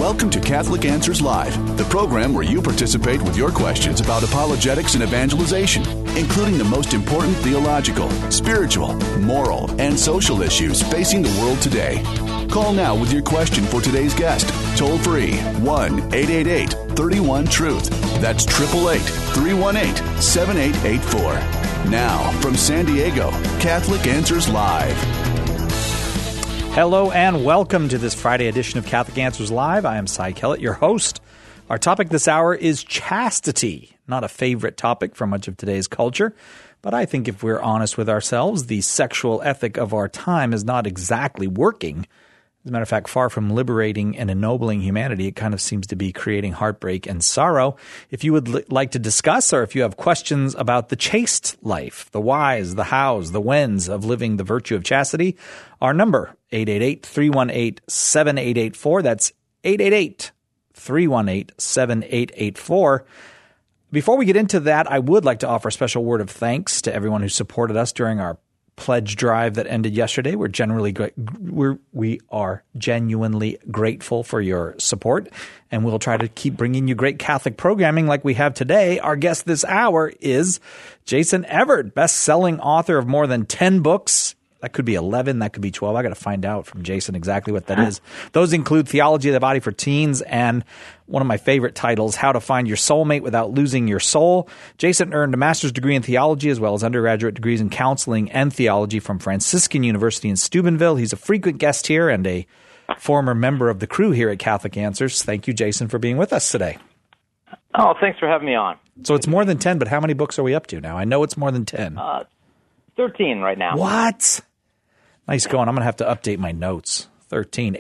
Welcome to Catholic Answers Live, the program where you participate with your questions about apologetics and evangelization, including the most important theological, spiritual, moral, and social issues facing the world today. Call now with your question for today's guest. Toll free 1-888-31-TRUTH. That's 888-318-7884. Now, from San Diego, Catholic Answers Live. Hello and welcome to this Friday edition of Catholic Answers Live. I am Cy Kellett, your host. Our topic this hour is chastity. Not a favorite topic for much of today's culture, but I think if we're honest with ourselves, the sexual ethic of our time is not exactly working. As a matter of fact, far from liberating and ennobling humanity, it kind of seems to be creating heartbreak and sorrow. If you would like to discuss, or if you have questions about the chaste life, the whys, the hows, the whens of living the virtue of chastity, our number, 888-318-7884. That's 888-318-7884. Before we get into that, I would like to offer a special word of thanks to everyone who supported us during our pledge drive that ended yesterday. We are genuinely grateful for your support, and we'll try to keep bringing you great Catholic programming like we have today. Our guest this hour is Jason Evert, best-selling author of more than 10 books. That could be 11, that could be 12. I got to find out from Jason exactly what that is. Those include Theology of the Body for Teens and one of my favorite titles, How to Find Your Soulmate Without Losing Your Soul. Jason earned a master's degree in theology as well as undergraduate degrees in counseling and theology from Franciscan University in Steubenville. He's a frequent guest here and a former member of the crew here at Catholic Answers. Thank you, Jason, for being with us today. Oh, thanks for having me on. So it's more than 10, but how many books are we up to now? I know it's more than 10. 13 right now. What? Nice going. I'm going to have to update my notes. 13.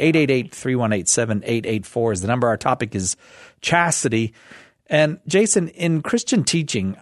888-318-7884 is the number. Our topic is chastity. And Jason, in Christian teaching,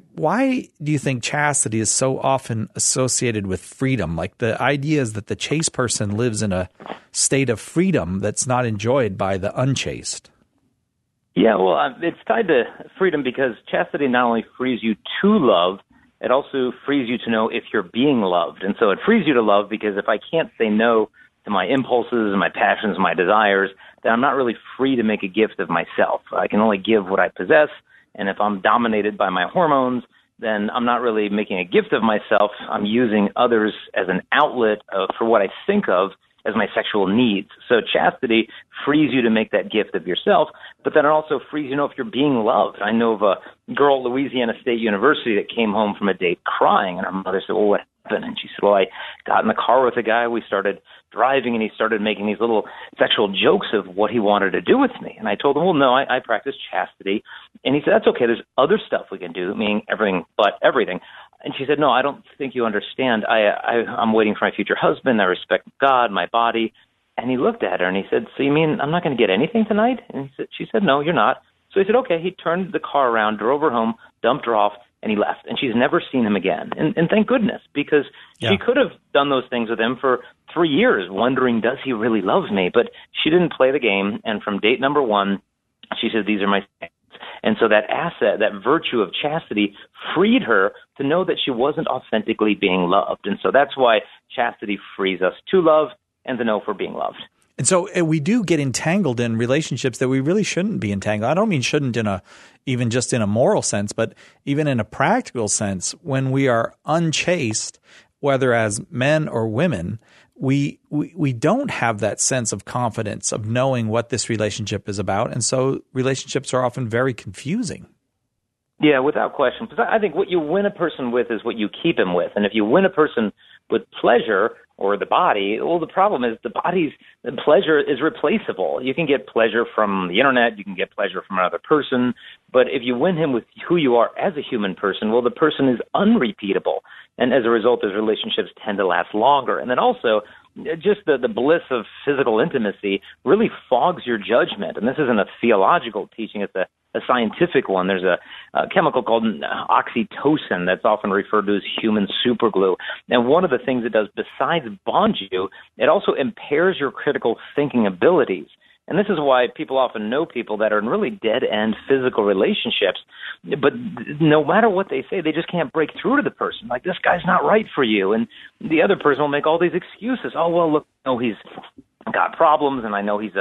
why do you think chastity is so often associated with freedom? Like the idea is that the chaste person lives in a state of freedom that's not enjoyed by the unchaste. Yeah, well, it's tied to freedom because chastity not only frees you to love, it also frees you to know if you're being loved. And so it frees you to love because if I can't say no to my impulses, my passions, my desires, then I'm not really free to make a gift of myself. I can only give what I possess. And if I'm dominated by my hormones, then I'm not really making a gift of myself. I'm using others as an outlet for what I think of as my sexual needs. So chastity frees you to make that gift of yourself, but then it also frees you to know if you're being loved. I know of a girl at Louisiana State University that came home from a date crying, and her mother said, well, what happened? And she said, well, I got in the car with a guy, we started driving, and he started making these little sexual jokes of what he wanted to do with me. And I told him, well, no, I practice chastity. And he said, that's okay, there's other stuff we can do, meaning everything but everything. And she said, no, I don't think you understand. I'm waiting for my future husband. I respect God, my body. And he looked at her and he said, so you mean I'm not going to get anything tonight? And she said, no, you're not. So he said, okay. He turned the car around, drove her home, dumped her off, and he left. And she's never seen him again. And thank goodness, because she could have done those things with him for 3 years, wondering, does he really love me? But she didn't play the game. And from date number 1, she said, these are my standards. And so that asset, that virtue of chastity, freed her to know that she wasn't authentically being loved. And so that's why chastity frees us to love and to know if we're being loved. And so we do get entangled in relationships that we really shouldn't be entangled. I don't mean shouldn't even just in a moral sense, but even in a practical sense. When we are unchaste, whether as men or women, we don't have that sense of confidence of knowing what this relationship is about. And so relationships are often very confusing. Yeah, without question. Because I think what you win a person with is what you keep him with. And if you win a person with pleasure or the body, well, the problem is the pleasure is replaceable. You can get pleasure from the internet, you can get pleasure from another person, but if you win him with who you are as a human person, well, the person is unrepeatable. And as a result, those relationships tend to last longer. And then also, just the bliss of physical intimacy really fogs your judgment. And this isn't a theological teaching, it's a scientific one. There's a chemical called oxytocin that's often referred to as human superglue. And one of the things it does, besides bond you, it also impairs your critical thinking abilities. And this is why people often know people that are in really dead-end physical relationships, but no matter what they say, they just can't break through to the person. Like, this guy's not right for you. And the other person will make all these excuses. Oh, well, look, no, he's got problems, and I know he's a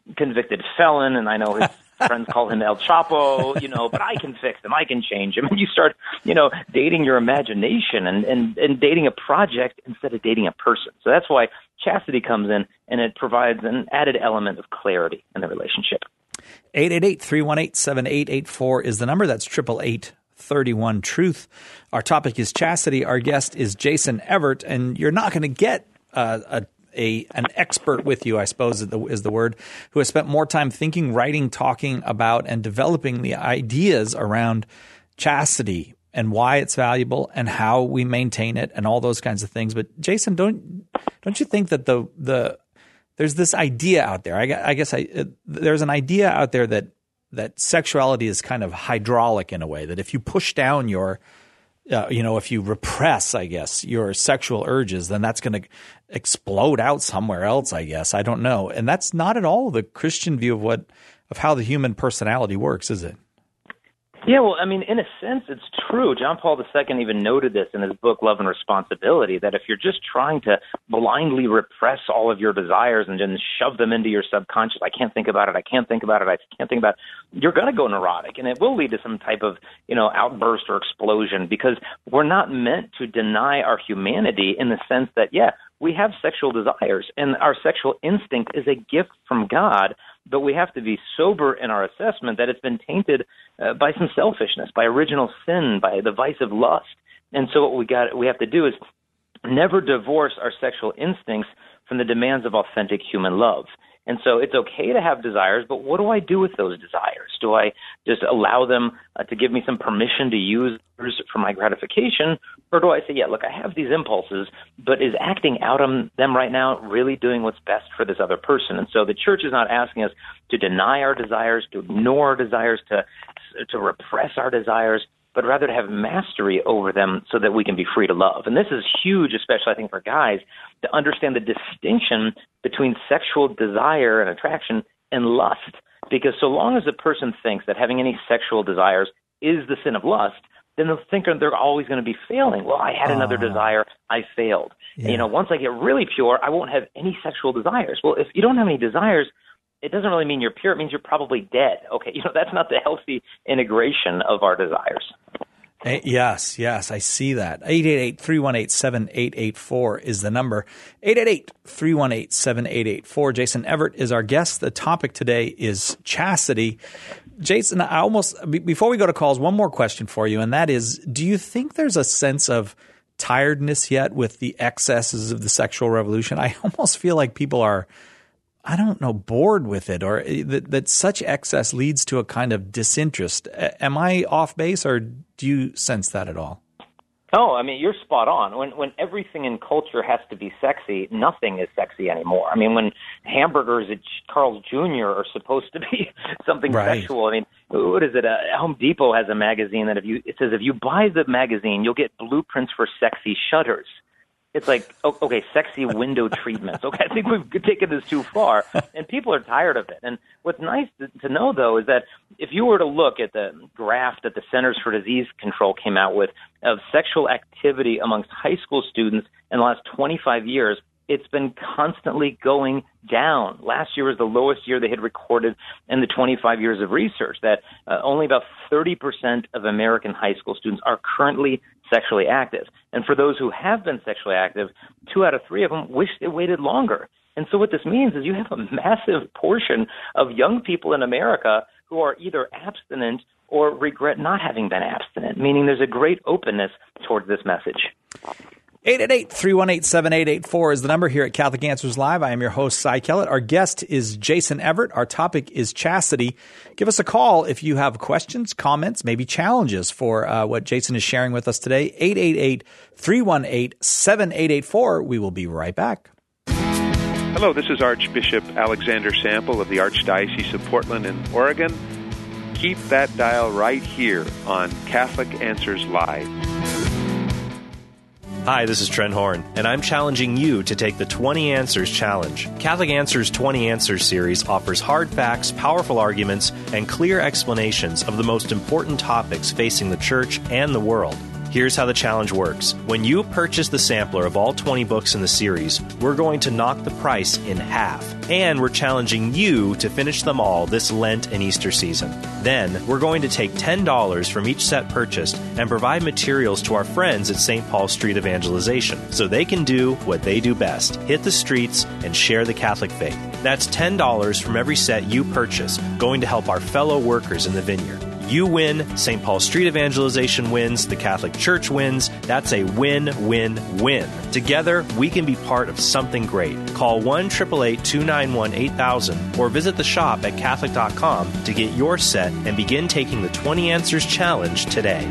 convicted felon, and I know his friends call him El Chapo, but I can fix him. I can change him. And you start, dating your imagination and dating a project instead of dating a person. So that's why chastity comes in, and it provides an added element of clarity in the relationship. 888-318-7884 is the number. That's 888-31-TRUTH. Our topic is chastity. Our guest is Jason Evert, and you're not going to get an expert with you, I suppose is the word, who has spent more time thinking, writing, talking about, and developing the ideas around chastity and why it's valuable and how we maintain it and all those kinds of things. But Jason, don't you think that there's this idea out there? I guess there's an idea out there that sexuality is kind of hydraulic in a way, that if you push down your if you repress, I guess, your sexual urges, then that's going to explode out somewhere else, I guess. I don't know. And that's not at all the Christian view of how the human personality works, is it? Yeah, well, I mean, in a sense, it's true. John Paul II even noted this in his book, Love and Responsibility, that if you're just trying to blindly repress all of your desires and then shove them into your subconscious, I can't think about it, I can't think about it, I can't think about it, you're going to go neurotic, and it will lead to some type of, outburst or explosion, because we're not meant to deny our humanity in the sense that, we have sexual desires, and our sexual instinct is a gift from God, but we have to be sober in our assessment that it's been tainted by some selfishness, by original sin, by the vice of lust. And so what we have to do is never divorce our sexual instincts from the demands of authentic human love. And so it's okay to have desires, but what do I do with those desires? Do I just allow them to give me some permission to use for my gratification? Or do I say, look, I have these impulses, but is acting out on them right now really doing what's best for this other person? And so the church is not asking us to deny our desires, to ignore our desires, to repress our desires, but rather to have mastery over them so that we can be free to love. And this is huge, especially I think for guys, to understand the distinction between sexual desire and attraction and lust. Because so long as a person thinks that having any sexual desires is the sin of lust, then they'll think they're always going to be failing. Well, I had another desire, I failed. Yeah. And, once I get really pure, I won't have any sexual desires. Well, if you don't have any desires, it doesn't really mean you're pure. It means you're probably dead. Okay, that's not the healthy integration of our desires. Yes, I see that. 888-318-7884 is the number. 888-318-7884. Jason Evert is our guest. The topic today is chastity. Jason, before we go to calls, one more question for you, and that is, do you think there's a sense of tiredness yet with the excesses of the sexual revolution? I almost feel like people are, bored with it, or that such excess leads to a kind of disinterest. Am I off base, or do you sense that at all? Oh, I mean, you're spot on. When everything in culture has to be sexy, nothing is sexy anymore. I mean, when hamburgers at Carl's Jr. are supposed to be something sexual, I mean, what is it? Home Depot has a magazine that it says if you buy the magazine, you'll get blueprints for sexy shutters. It's like, okay, sexy window treatments. Okay, I think we've taken this too far, and people are tired of it. And what's nice to know, though, is that if you were to look at the graph that the Centers for Disease Control came out with of sexual activity amongst high school students in the last 25 years, it's been constantly going down. Last year was the lowest year they had recorded in the 25 years of research, that only about 30% of American high school students are currently sexually active. And for those who have been sexually active, 2 out of 3 of them wish they waited longer. And so what this means is you have a massive portion of young people in America who are either abstinent or regret not having been abstinent, meaning there's a great openness towards this message. 888-318-7884 is the number here at Catholic Answers Live. I am your host, Cy Kellett. Our guest is Jason Evert. Our topic is chastity. Give us a call if you have questions, comments, maybe challenges for what Jason is sharing with us today. 888-318-7884. We will be right back. Hello, this is Archbishop Alexander Sample of the Archdiocese of Portland in Oregon. Keep that dial right here on Catholic Answers Live. Hi, this is Trent Horn, and I'm challenging you to take the 20 Answers Challenge. Catholic Answers 20 Answers series offers hard facts, powerful arguments, and clear explanations of the most important topics facing the Church and the world. Here's how the challenge works. When you purchase the sampler of all 20 books in the series, we're going to knock the price in half. And we're challenging you to finish them all this Lent and Easter season. Then, we're going to take $10 from each set purchased and provide materials to our friends at St. Paul Street Evangelization so they can do what they do best, hit the streets and share the Catholic faith. That's $10 from every set you purchase, going to help our fellow workers in the vineyard. You win, St. Paul Street Evangelization wins, the Catholic Church wins. That's a win-win-win. Together, we can be part of something great. Call 1-888-291-8000 or visit the shop at Catholic.com to get your set and begin taking the 20 Answers Challenge today.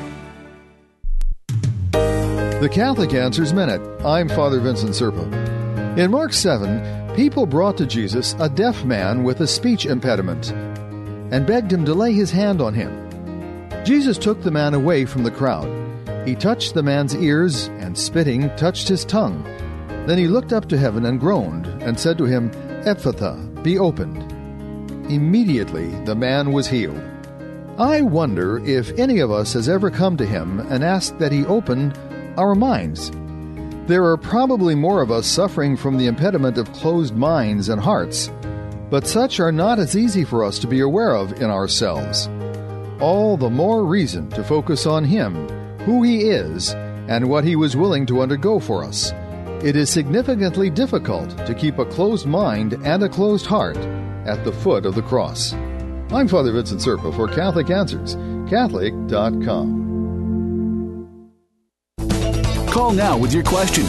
The Catholic Answers Minute. I'm Father Vincent Serpa. In Mark 7, people brought to Jesus a deaf man with a speech impediment and begged him to lay his hand on him. Jesus took the man away from the crowd. He touched the man's ears and, spitting, touched his tongue. Then he looked up to heaven and groaned and said to him, "Ephphatha, be opened." Immediately the man was healed. I wonder if any of us has ever come to him and asked that he open our minds. There are probably more of us suffering from the impediment of closed minds and hearts, but such are not as easy for us to be aware of in ourselves. All the more reason to focus on Him, who He is, and what He was willing to undergo for us. It is significantly difficult to keep a closed mind and a closed heart at the foot of the cross. I'm Father Vincent Serpa for Catholic Answers, Catholic.com. Call now with your question,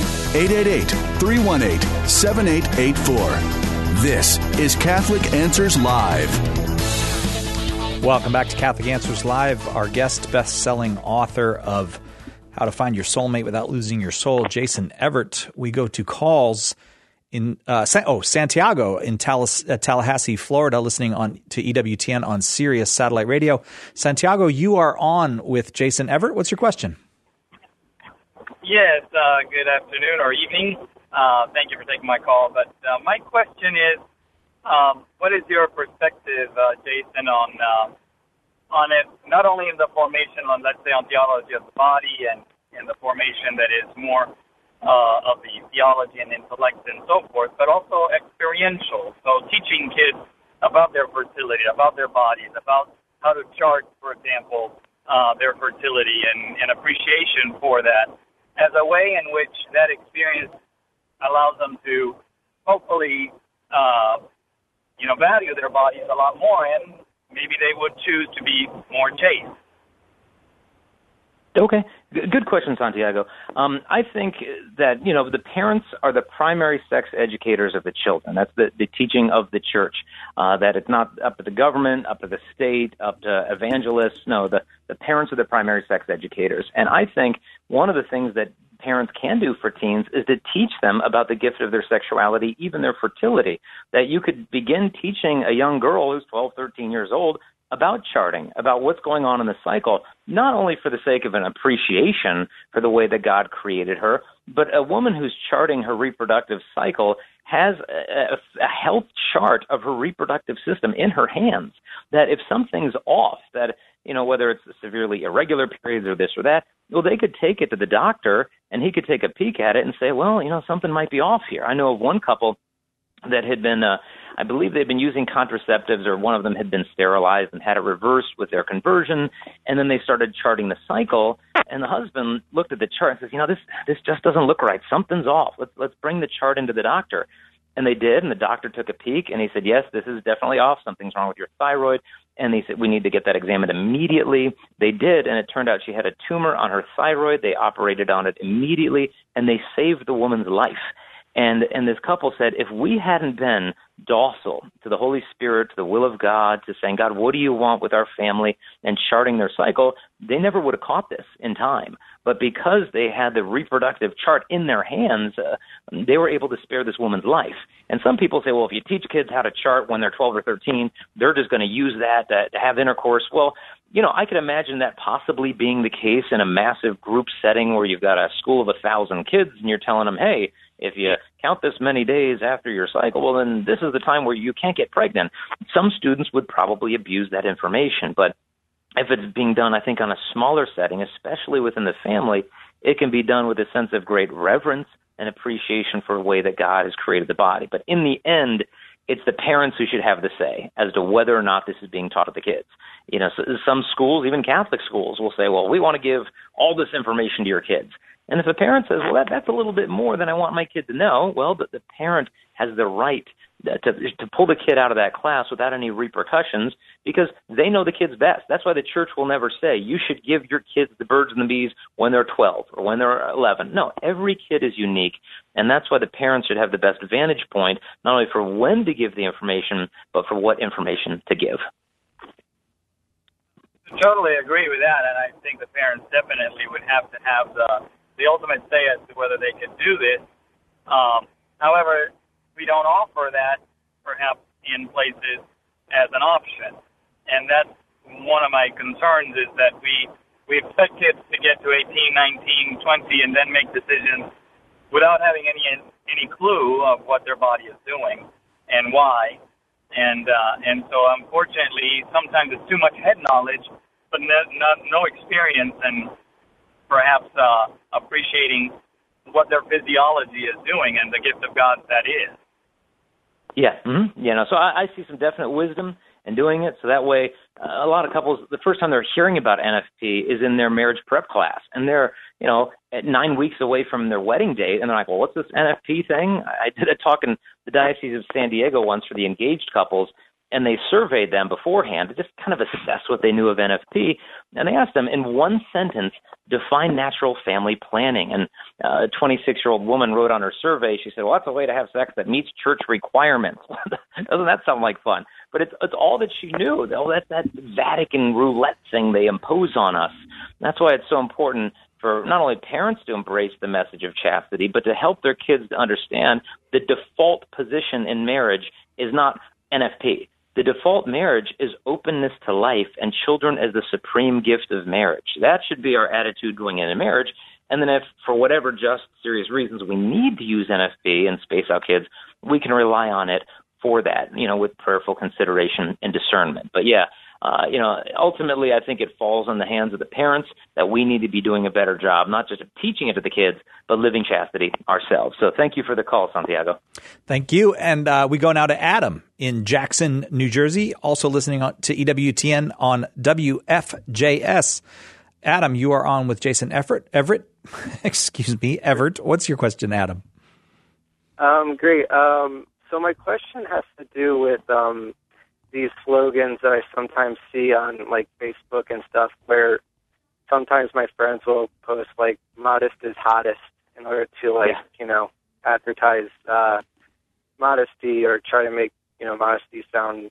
888-318-7884. This is Catholic Answers Live. Welcome back to Catholic Answers Live. Our guest, best-selling author of How to Find Your Soulmate Without Losing Your Soul, Jason Evert. We go to calls in Santiago in Tallahassee, Florida, listening to EWTN on Sirius Satellite Radio. Santiago, you are on with Jason Evert. What's your question? Yes, good afternoon or evening. Thank you for taking my call. But my question is, what is your perspective, Jason, on it, not only in the formation, let's say, on theology of the body and in the formation that is more of the theology and intellect and so forth, but also experiential. So teaching kids about their fertility, about their bodies, about how to chart, for example, their fertility and appreciation for that as a way in which that experience allows them to hopefully, value their bodies a lot more, and maybe they would choose to be more chaste. Okay. Good question, Santiago. I think that, the parents are the primary sex educators of the children. That's the teaching of the church, that it's not up to the government, up to the state, up to evangelists. No, the parents are the primary sex educators. And I think one of the things that parents can do for teens is to teach them about the gift of their sexuality, even their fertility, that you could begin teaching a young girl who's 12, 13 years old about charting, about what's going on in the cycle, not only for the sake of an appreciation for the way that God created her, but a woman who's charting her reproductive cycle has a health chart of her reproductive system in her hands, that if something's off, that, whether it's severely irregular periods or this or that, well, they could take it to the doctor and he could take a peek at it and say, well, something might be off here. I know of one couple that had been, I believe they'd been using contraceptives, or one of them had been sterilized and had it reversed with their conversion, and then they started charting the cycle, and the husband looked at the chart and says, this just doesn't look right. Something's off. Let's bring the chart into the doctor. And they did, and the doctor took a peek, and he said, yes, this is definitely off. Something's wrong with your thyroid. And they said, we need to get that examined immediately. They did, and it turned out she had a tumor on her thyroid. They operated on it immediately, and they saved the woman's life. And this couple said, if we hadn't been docile to the Holy Spirit, to the will of God, to saying, God, what do you want with our family, and charting their cycle, they never would have caught this in time. But because they had the reproductive chart in their hands, they were able to spare this woman's life. And some people say, well, if you teach kids how to chart when they're 12 or 13, they're just going to use that to have intercourse. Well, I could imagine that possibly being the case in a massive group setting where you've got a school of 1,000 kids and you're telling them, hey, if you count this many days after your cycle, well, then this is the time where you can't get pregnant. Some students would probably abuse that information. But if it's being done, I think, on a smaller setting, especially within the family, it can be done with a sense of great reverence and appreciation for the way that God has created the body. But in the end, it's the parents who should have the say as to whether or not this is being taught to the kids. You know, so some schools, even Catholic schools, will say, well, we want to give all this information to your kids. And if a parent says, well, that's a little bit more than I want my kid to know, well, the parent has the right to pull the kid out of that class without any repercussions because they know the kids best. That's why the church will never say you should give your kids the birds and the bees when they're 12 or when they're 11. No, every kid is unique, and that's why the parents should have the best vantage point, not only for when to give the information, but for what information to give. Totally agree with that, and I think the parents definitely would have to have the ultimate say as to whether they could do this. However, we don't offer that perhaps in places as an option. And that's one of my concerns is that we expect kids to get to 18, 19, 20 and then make decisions without having any clue of what their body is doing and why. And so unfortunately, sometimes it's too much head knowledge, but no experience and perhaps appreciating what their physiology is doing and the gift of God that is. Yeah, so I see some definite wisdom in doing it. So that way, a lot of couples, the first time they're hearing about NFP is in their marriage prep class, and they're, at 9 weeks away from their wedding date, and they're like, well, what's this NFP thing? I did a talk in the Diocese of San Diego once for the engaged couples, and they surveyed them beforehand to just kind of assess what they knew of NFP. And they asked them, in one sentence, define natural family planning. And a 26-year-old woman wrote on her survey, she said, well, that's a way to have sex that meets church requirements. Doesn't that sound like fun? But it's all that she knew. That's that Vatican roulette thing they impose on us. That's why it's so important for not only parents to embrace the message of chastity, but to help their kids to understand the default position in marriage is not NFP. The default marriage is openness to life and children as the supreme gift of marriage. That should be our attitude going into marriage. And then if, for whatever just serious reasons, we need to use NFP and space out kids, we can rely on it for that, with prayerful consideration and discernment. But ultimately, I think it falls in the hands of the parents that we need to be doing a better job, not just of teaching it to the kids, but living chastity ourselves. So thank you for the call, Santiago. Thank you. And we go now to Adam in Jackson, New Jersey, also listening to EWTN on WFJS. Adam, you are on with Jason Everett. Everett. What's your question, Adam? Great. So my question has to do with these slogans that I sometimes see on Facebook and stuff, where sometimes my friends will post modest is hottest in order to advertise modesty or try to make modesty sound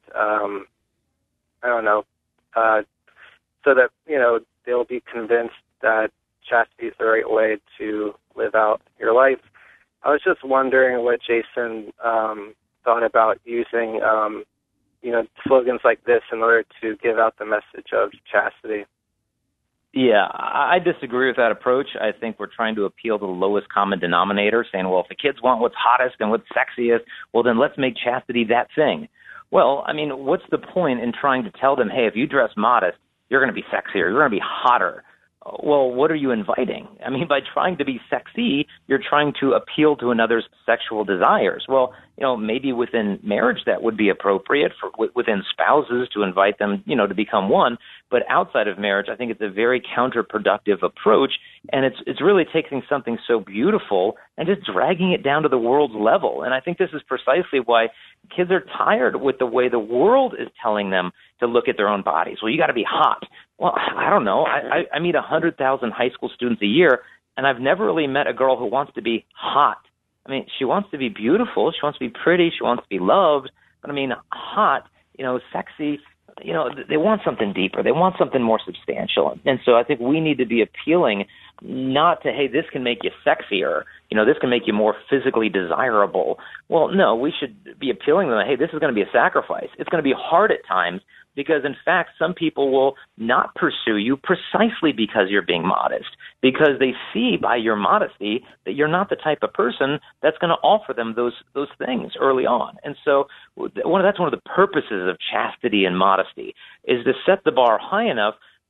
so that they'll be convinced that chastity is the right way to live out your life. I was just wondering what Jason thought about using slogans like this in order to give out the message of chastity. Yeah, I disagree with that approach. I think we're trying to appeal to the lowest common denominator, saying, well, if the kids want what's hottest and what's sexiest, well, then let's make chastity that thing. Well, I mean, what's the point in trying to tell them, hey, if you dress modest, you're going to be sexier, you're going to be hotter? Well, what are you inviting? I mean, by trying to be sexy, you're trying to appeal to another's sexual desires. Well, maybe within marriage that would be appropriate for within spouses to invite them, to become one. But outside of marriage, I think it's a very counterproductive approach, and it's really taking something so beautiful and just dragging it down to the world's level. And I think this is precisely why kids are tired with the way the world is telling them to look at their own bodies. Well, you got to be hot. Well, I don't know. I meet 100,000 high school students a year, and I've never really met a girl who wants to be hot. I mean, she wants to be beautiful. She wants to be pretty. She wants to be loved. But I mean, hot, sexy, they want something deeper. They want something more substantial. And so I think we need to be appealing not to, hey, this can make you sexier, this can make you more physically desirable. Well, no, we should be appealing to them, hey, this is going to be a sacrifice. It's going to be hard at times because, in fact, some people will not pursue you precisely because you're being modest, because they see by your modesty that you're not the type of person that's going to offer them those things early on. And so that's one of the purposes of chastity and modesty, is to set the bar high enough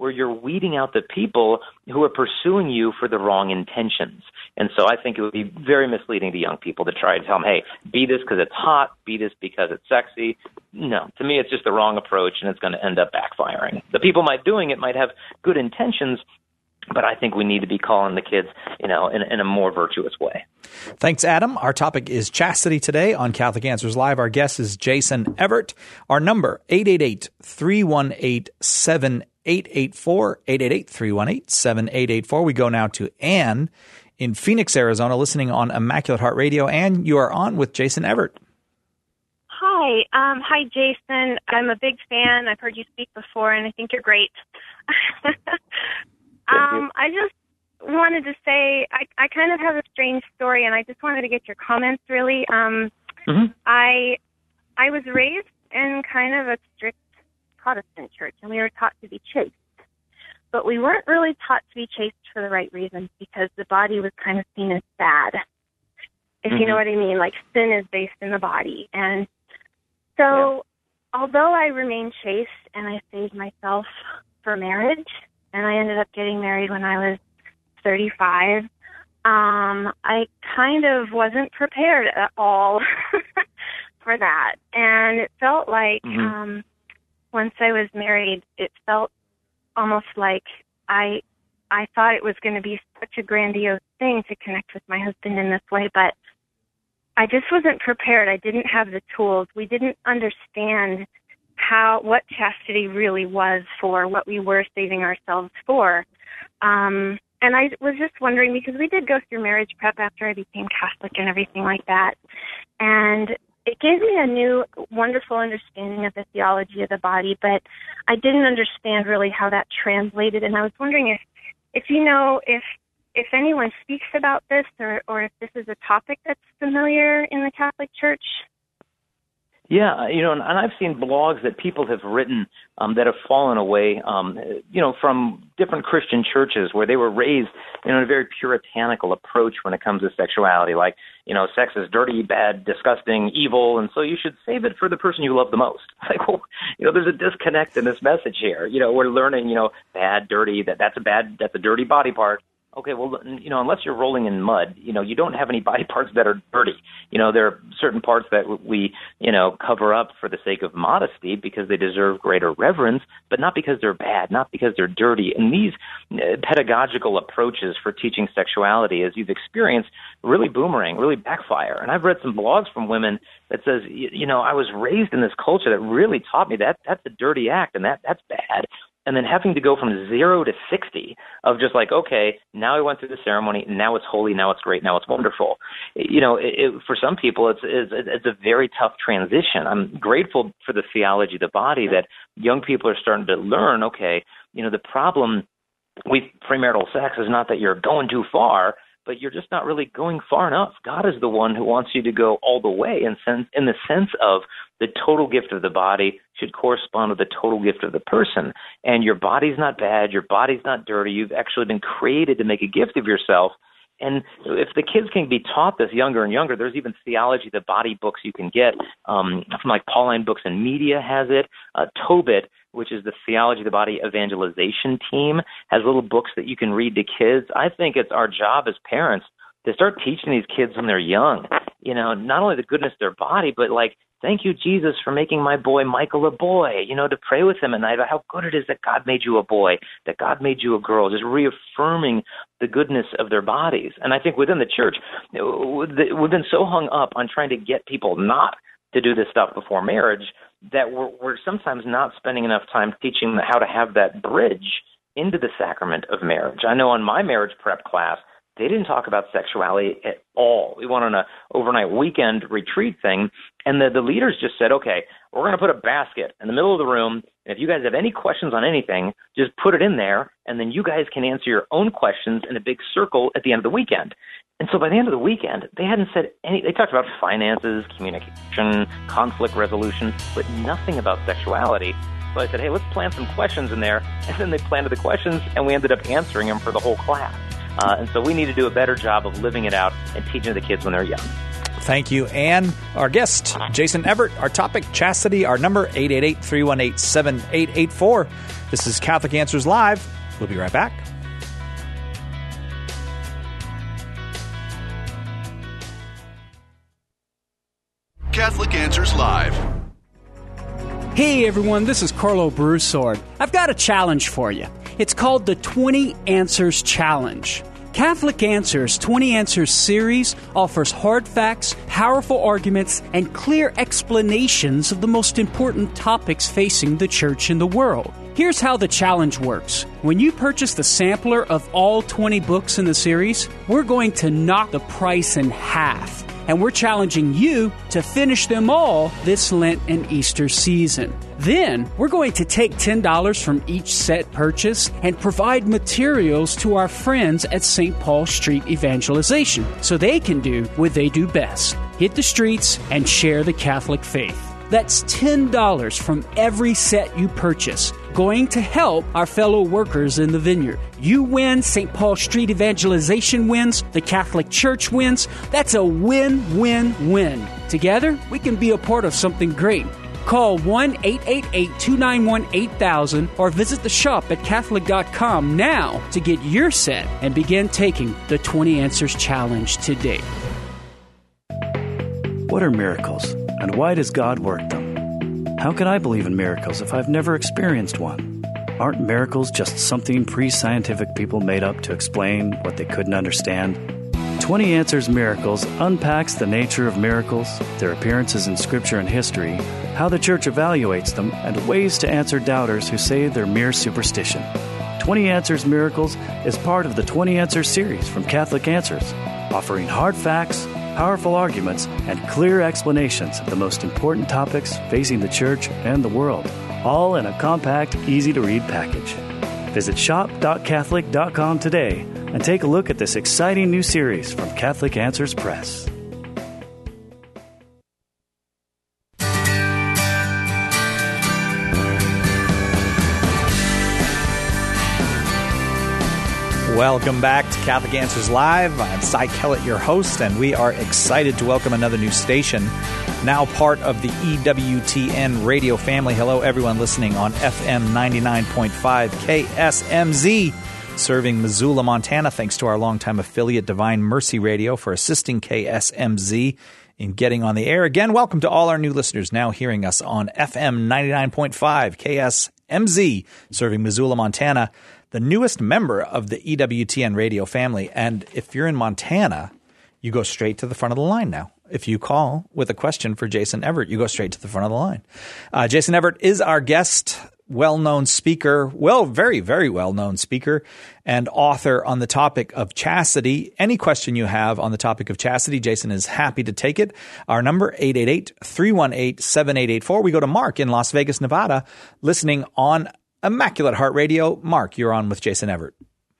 where you're weeding out the people who are pursuing you for the wrong intentions. And so I think it would be very misleading to young people to try to tell them, hey, be this because it's hot, be this because it's sexy. No, to me, it's just the wrong approach, and it's going to end up backfiring. The people doing it might have good intentions, but I think we need to be calling the kids, in a more virtuous way. Thanks, Adam. Our topic is chastity today on Catholic Answers Live. Our guest is Jason Evert. Our number, 888-318-7884, 888-318-7884. We go now to Ann in Phoenix, Arizona, listening on Immaculate Heart Radio. Ann, you are on with Jason Evert. Hi. Hi, Jason. I'm a big fan. I've heard you speak before, and I think you're great. I just wanted to say I kind of have a strange story, and I just wanted to get your comments, really. I was raised in kind of a strict Protestant church, and we were taught to be chaste. But we weren't really taught to be chaste for the right reasons, because the body was kind of seen as bad, if you know what I mean. Like, sin is based in the body. And so although I remained chaste and I saved myself for marriage, and I ended up getting married when I was 35, I kind of wasn't prepared at all for that. And it felt like once I was married, it felt almost like I thought it was going to be such a grandiose thing to connect with my husband in this way, but I just wasn't prepared. I didn't have the tools. We didn't understand what chastity really was for, what we were saving ourselves for. And I was just wondering, because we did go through marriage prep after I became Catholic and everything like that, and it gave me a new, wonderful understanding of the theology of the body, but I didn't understand really how that translated, and I was wondering if you know, if anyone speaks about this, or if this is a topic that's familiar in the Catholic Church. Yeah, and I've seen blogs that people have written that have fallen away, from different Christian churches where they were raised in a very puritanical approach when it comes to sexuality. Like, sex is dirty, bad, disgusting, evil, and so you should save it for the person you love the most. Like, well, there's a disconnect in this message here. We're learning, bad, dirty, that's a dirty body part. Okay, well, unless you're rolling in mud, you don't have any body parts that are dirty. There are certain parts that we, cover up for the sake of modesty because they deserve greater reverence, but not because they're bad, not because they're dirty. And these pedagogical approaches for teaching sexuality, as you've experienced, really boomerang, really backfire. And I've read some blogs from women that says, I was raised in this culture that really taught me that's a dirty act and that's bad. And then having to go from 0 to 60 of just like, okay, now I went through the ceremony, now it's holy, now it's great, now it's wonderful. For some people, it's a very tough transition. I'm grateful for the theology of the body that young people are starting to learn, okay, the problem with premarital sex is not that you're going too far, but you're just not really going far enough. God is the one who wants you to go all the way in the sense of the total gift of the body should correspond with the total gift of the person. And your body's not bad. Your body's not dirty. You've actually been created to make a gift of yourself. And if the kids can be taught this younger and younger, there's even theology of the body books you can get from like Pauline Books and Media has it. Tobit, which is the Theology of the Body Evangelization Team, has little books that you can read to kids. I think it's our job as parents to start teaching these kids when they're young, not only the goodness of their body, but like, thank you, Jesus, for making my boy Michael a boy, to pray with him at night about how good it is that God made you a boy, that God made you a girl, just reaffirming the goodness of their bodies. And I think within the church, we've been so hung up on trying to get people not to do this stuff before marriage that we're sometimes not spending enough time teaching them how to have that bridge into the sacrament of marriage. I know on my marriage prep class, they didn't talk about sexuality at all. We went on an overnight weekend retreat thing, and the leaders just said, okay, we're going to put a basket in the middle of the room, and if you guys have any questions on anything, just put it in there, and then you guys can answer your own questions in a big circle at the end of the weekend. And so by the end of the weekend, they hadn't said any. They talked about finances, communication, conflict resolution, but nothing about sexuality. So I said, hey, let's plant some questions in there. And then they planted the questions, and we ended up answering them for the whole class. And so we need to do a better job of living it out and teaching the kids when they're young. Thank you. And our guest, Jason Evert. Our topic, chastity. Our number, 888-318-7884. This is Catholic Answers Live. We'll be right back. Catholic Answers Live. Hey everyone, this is Carlo Broussard. I've got a challenge for you. It's called the 20 Answers Challenge. Catholic Answers 20 Answers series offers hard facts, powerful arguments, and clear explanations of the most important topics facing the church and the world. Here's how the challenge works. When you purchase the sampler of all 20 books in the series, we're going to knock the price in half. And we're challenging you to finish them all this Lent and Easter season. Then, we're going to take $10 from each set purchase and provide materials to our friends at St. Paul Street Evangelization so they can do what they do best, hit the streets and share the Catholic faith. That's $10 from every set you purchase, going to help our fellow workers in the vineyard. You win, St. Paul Street Evangelization wins, the Catholic Church wins. That's a win-win-win. Together, we can be a part of something great. Call 1-888-291-8000 or visit the shop at Catholic.com now to get your set and begin taking the 20 Answers Challenge today. What are miracles? And why does God work them? How can I believe in miracles if I've never experienced one? Aren't miracles just something pre-scientific people made up to explain what they couldn't understand? 20 Answers Miracles unpacks the nature of miracles, their appearances in Scripture and history, how the Church evaluates them, and ways to answer doubters who say they're mere superstition. 20 Answers Miracles is part of the 20 Answers series from Catholic Answers, offering hard facts, powerful arguments, and clear explanations of the most important topics facing the Church and the world, all in a compact, easy-to-read package. Visit shop.catholic.com today and take a look at this exciting new series from Catholic Answers Press. Welcome back to Catholic Answers Live. I'm Cy Kellett, your host, and we are excited to welcome another new station, now part of the EWTN radio family. Hello, everyone listening on FM 99.5 KSMZ, serving Missoula, Montana. Thanks to our longtime affiliate, Divine Mercy Radio, for assisting KSMZ in getting on the air. Again, welcome to all our new listeners now hearing us on FM 99.5 KSMZ, serving Missoula, Montana, the newest member of the EWTN radio family. And if you're in Montana, you go straight to the front of the line now. If you call with a question for Jason Evert, you go straight to the front of the line. Jason Evert is our guest, well-known speaker, very, very well-known speaker and author on the topic of chastity. Any question you have on the topic of chastity, Jason is happy to take it. Our number, 888-318-7884. We go to Mark in Las Vegas, Nevada, listening on Immaculate Heart Radio. Mark, you're on with Jason Evert.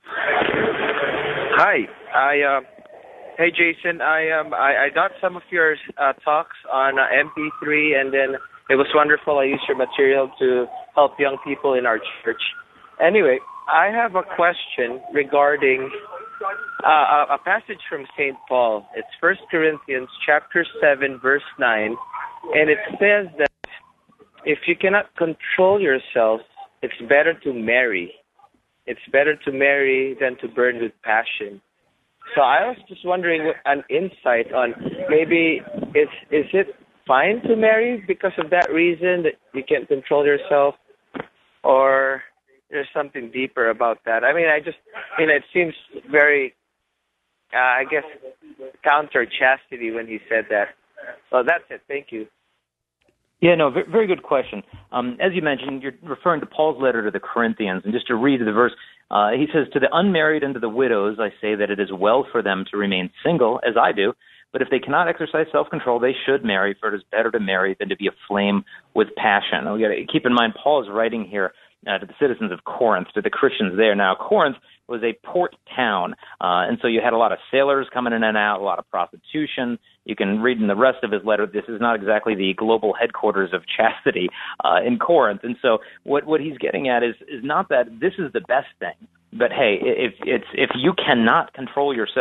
Hi. Hey, Jason. I got some of your talks on MP3, and then it was wonderful. I used your material to help young people in our church. Anyway, I have a question regarding a passage from St. Paul. It's 1 Corinthians chapter 7, verse 9, and it says that if you cannot control yourself, it's better to marry. It's better to marry than to burn with passion. So I was just wondering an insight on maybe is it fine to marry because of that reason, that you can't control yourself, or there's something deeper about that? I mean, it seems very, I guess, counter chastity when he said that. So that's it. Thank you. Yeah, no, very good question. As you mentioned, you're referring to Paul's letter to the Corinthians, and just to read the verse, he says, "To the unmarried and to the widows, I say that it is well for them to remain single, as I do. But if they cannot exercise self-control, they should marry, for it is better to marry than to be aflame with passion." We got to keep in mind, Paul is writing here to the citizens of Corinth, to the Christians there. Now, Corinth was a port town, and so you had a lot of sailors coming in and out, a lot of prostitution. You can read in the rest of his letter, this is not exactly the global headquarters of chastity in Corinth. And so what he's getting at is not that this is the best thing, but hey, if you cannot control yourself,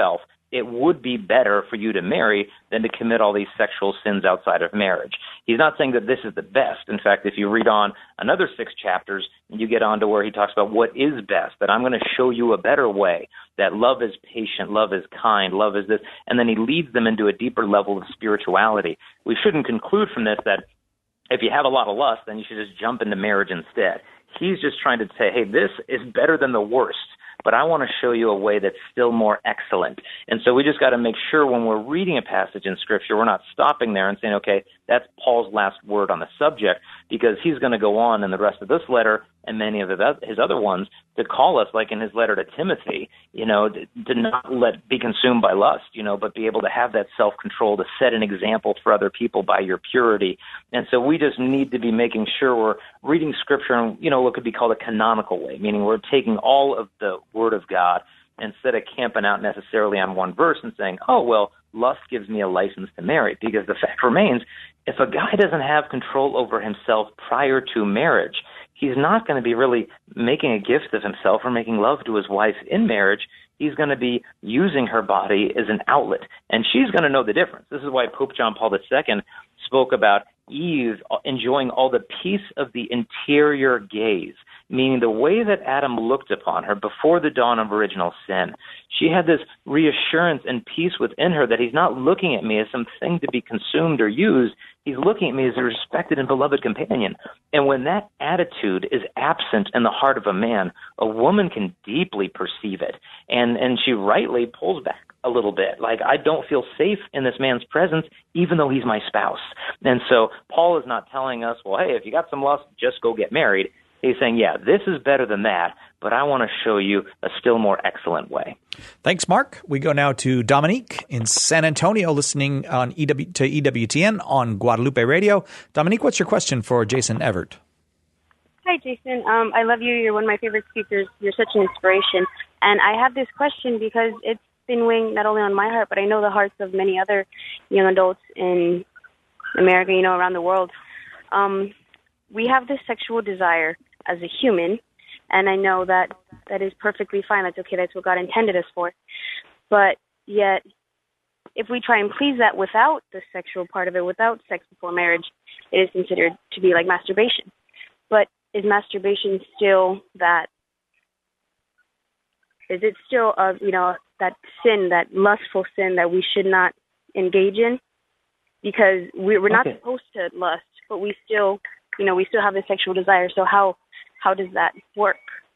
it would be better for you to marry than to commit all these sexual sins outside of marriage. He's not saying that this is the best. In fact, if you read on another 6 chapters, you get on to where he talks about what is best, that I'm going to show you a better way, that love is patient, love is kind, love is this, and then he leads them into a deeper level of spirituality. We shouldn't conclude from this that if you have a lot of lust, then you should just jump into marriage instead. He's just trying to say, hey, this is better than the worst, but I want to show you a way that's still more excellent. And so we just got to make sure when we're reading a passage in Scripture, we're not stopping there and saying, okay, that's Paul's last word on the subject, because he's going to go on in the rest of this letter and many of his other ones to call us, like in his letter to Timothy, to not be consumed by lust, but be able to have that self-control, to set an example for other people by your purity. And so we just need to be making sure we're reading Scripture in, what could be called a canonical way, meaning we're taking all of the Word of God instead of camping out necessarily on one verse and saying, oh, well, lust gives me a license to marry. Because the fact remains, if a guy doesn't have control over himself prior to marriage, he's not going to be really making a gift of himself or making love to his wife in marriage. He's going to be using her body as an outlet, and she's going to know the difference. This is why Pope John Paul II spoke about Eve enjoying all the peace of the interior gaze, meaning the way that Adam looked upon her before the dawn of original sin. She had this reassurance and peace within her that he's not looking at me as something to be consumed or used. He's looking at me as a respected and beloved companion. And when that attitude is absent in the heart of a man, a woman can deeply perceive it. And she rightly pulls back a little bit. Like, I don't feel safe in this man's presence, even though he's my spouse. And so Paul is not telling us, well, hey, if you got some lust, just go get married. He's saying, yeah, this is better than that, but I want to show you a still more excellent way. Thanks, Mark. We go now to Dominique in San Antonio, listening on to EWTN on Guadalupe Radio. Dominique, what's your question for Jason Evert? Hi, Jason. I love you. You're one of my favorite speakers. You're such an inspiration. And I have this question because it's been weighing not only on my heart, but I know the hearts of many other young adults in America, around the world. We have this sexual desire as a human, and I know that is perfectly fine. That's okay. That's what God intended us for. But yet, if we try and please that without the sexual part of it, without sex before marriage, it is considered to be like masturbation. But is masturbation still that? Is it still that sin, that lustful sin that we should not engage in? Because we're not supposed to lust, but we still have the sexual desire. So how does that work?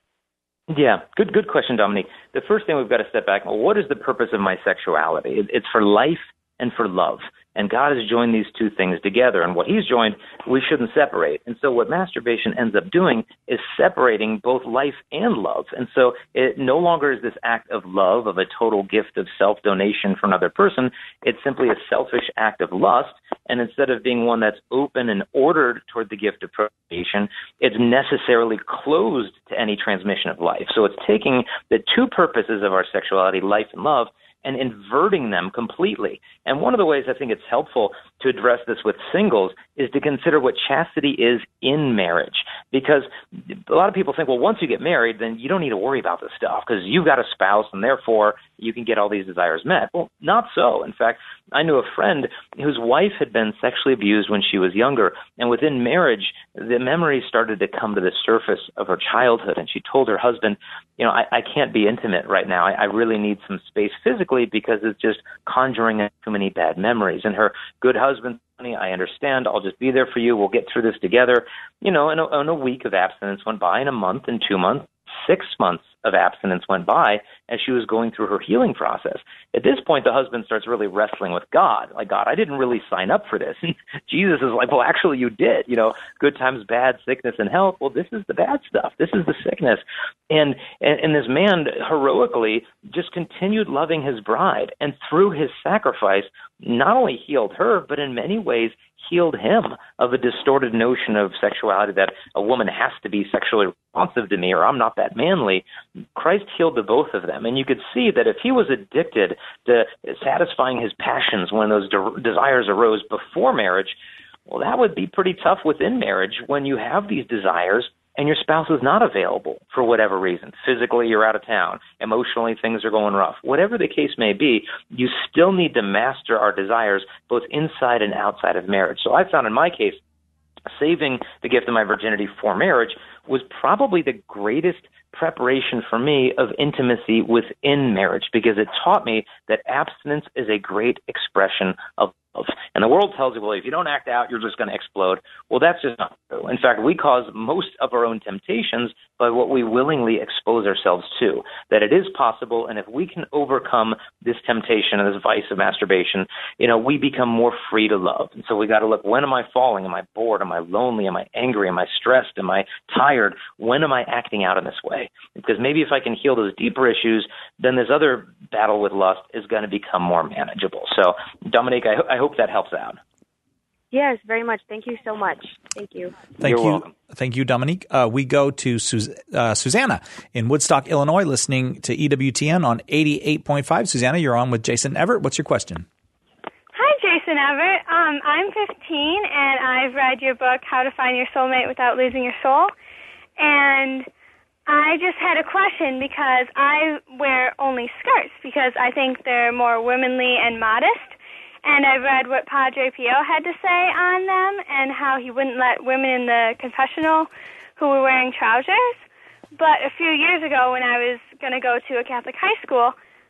Yeah, good question, Dominique. The first thing we've got to step back, well, what is the purpose of my sexuality? It's for life and for love. And God has joined these two things together. And what he's joined, we shouldn't separate. And so what masturbation ends up doing is separating both life and love. And so it no longer is this act of love, of a total gift of self-donation for another person. It's simply a selfish act of lust. And instead of being one that's open and ordered toward the gift of procreation, it's necessarily closed to any transmission of life. So it's taking the two purposes of our sexuality, life and love, and inverting them completely. And one of the ways I think it's helpful to address this with singles is to consider what chastity is in marriage. Because a lot of people think, well, once you get married, then you don't need to worry about this stuff because you've got a spouse and therefore you can get all these desires met. Well, not so. In fact, I knew a friend whose wife had been sexually abused when she was younger. And within marriage, the memories started to come to the surface of her childhood. And she told her husband, I can't be intimate right now. I really need some space physically because it's just conjuring up too many bad memories. And her good husband, honey, I understand. I'll just be there for you. We'll get through this together. And a week of abstinence went by, and a month and 2 months. 6 months of abstinence went by as she was going through her healing process. At this point, the husband starts really wrestling with God. Like, God, I didn't really sign up for this. And Jesus is like, well, actually you did. Good times, bad, sickness, and health. Well, this is the bad stuff. This is the sickness. And this man heroically just continued loving his bride. And through his sacrifice, not only healed her, but in many ways healed him of a distorted notion of sexuality that a woman has to be sexually responsive to me or I'm not that manly. Christ healed the both of them. And you could see that if he was addicted to satisfying his passions when those desires arose before marriage, well, that would be pretty tough within marriage when you have these desires and your spouse is not available for whatever reason. Physically, you're out of town. Emotionally, things are going rough. Whatever the case may be, you still need to master our desires both inside and outside of marriage. So I found in my case, saving the gift of my virginity for marriage was probably the greatest preparation for me of intimacy within marriage, because it taught me that abstinence is a great expression of love. And the world tells you, well, if you don't act out, you're just going to explode. Well, that's just not true. In fact, we cause most of our own temptations by what we willingly expose ourselves to, that it is possible. And if we can overcome this temptation and this vice of masturbation, we become more free to love. And so we got to look, when am I falling? Am I bored? Am I lonely? Am I angry? Am I stressed? Am I tired? When am I acting out in this way? Because maybe if I can heal those deeper issues, then this other battle with lust is going to become more manageable. So, Dominique, I hope that helps out. Yes, very much. Thank you so much. Thank you. You're welcome. Thank you, Dominique. We go to Susanna in Woodstock, Illinois, listening to EWTN on 88.5. Susanna, you're on with Jason Evert. What's your question? Hi, Jason Evert. I'm 15, and I've read your book, How to Find Your Soulmate Without Losing Your Soul. And I just had a question, because I wear only skirts because I think they're more womanly and modest. And I read what Padre Pio had to say on them and how he wouldn't let women in the confessional who were wearing trousers. But a few years ago, when I was going to go to a Catholic high school,